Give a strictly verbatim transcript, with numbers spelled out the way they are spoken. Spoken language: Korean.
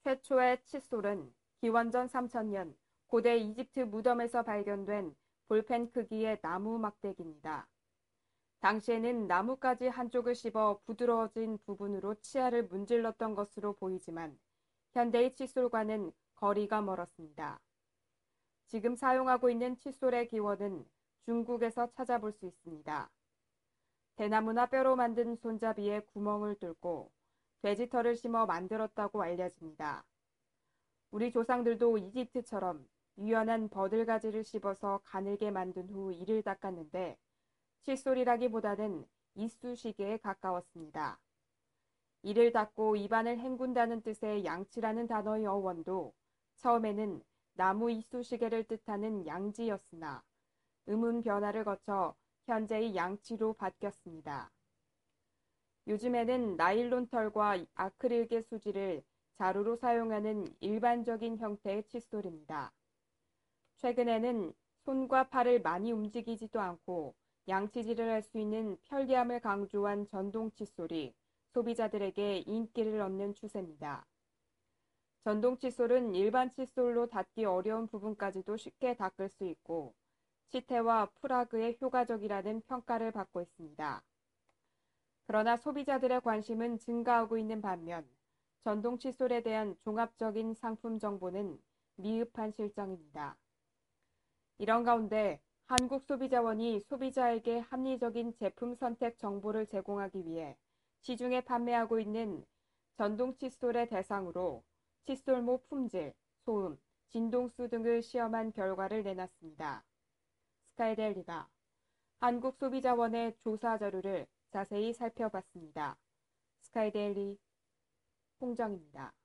최초의 칫솔은 기원전 삼천 년 고대 이집트 무덤에서 발견된 볼펜 크기의 나무 막대기입니다. 당시에는 나뭇가지 한쪽을 씹어 부드러워진 부분으로 치아를 문질렀던 것으로 보이지만 현대의 칫솔과는 거리가 멀었습니다. 지금 사용하고 있는 칫솔의 기원은 중국에서 찾아볼 수 있습니다. 대나무나 뼈로 만든 손잡이에 구멍을 뚫고 돼지털을 심어 만들었다고 알려집니다. 우리 조상들도 이집트처럼 유연한 버들가지를 씹어서 가늘게 만든 후 이를 닦았는데 칫솔이라기보다는 이쑤시개에 가까웠습니다. 이를 닦고 입안을 헹군다는 뜻의 양치라는 단어의 어원도 처음에는 나무 이쑤시개를 뜻하는 양지였으나 음운 변화를 거쳐 현재의 양치로 바뀌었습니다. 요즘에는 나일론 털과 아크릴계 수지를 자루로 사용하는 일반적인 형태의 칫솔입니다. 최근에는 손과 팔을 많이 움직이지도 않고 양치질을 할 수 있는 편리함을 강조한 전동 칫솔이 소비자들에게 인기를 얻는 추세입니다. 전동 칫솔은 일반 칫솔로 닦기 어려운 부분까지도 쉽게 닦을 수 있고 치태와 프라그에 효과적이라는 평가를 받고 있습니다. 그러나 소비자들의 관심은 증가하고 있는 반면 전동 칫솔에 대한 종합적인 상품 정보는 미흡한 실정입니다. 이런 가운데 한국소비자원이 소비자에게 합리적인 제품 선택 정보를 제공하기 위해 시중에 판매하고 있는 전동 칫솔의 대상으로 칫솔모 품질, 소음, 진동수 등을 시험한 결과를 내놨습니다. 스카이데일리가 한국소비자원의 조사 자료를 자세히 살펴봤습니다. 스카이데일리 홍정입니다.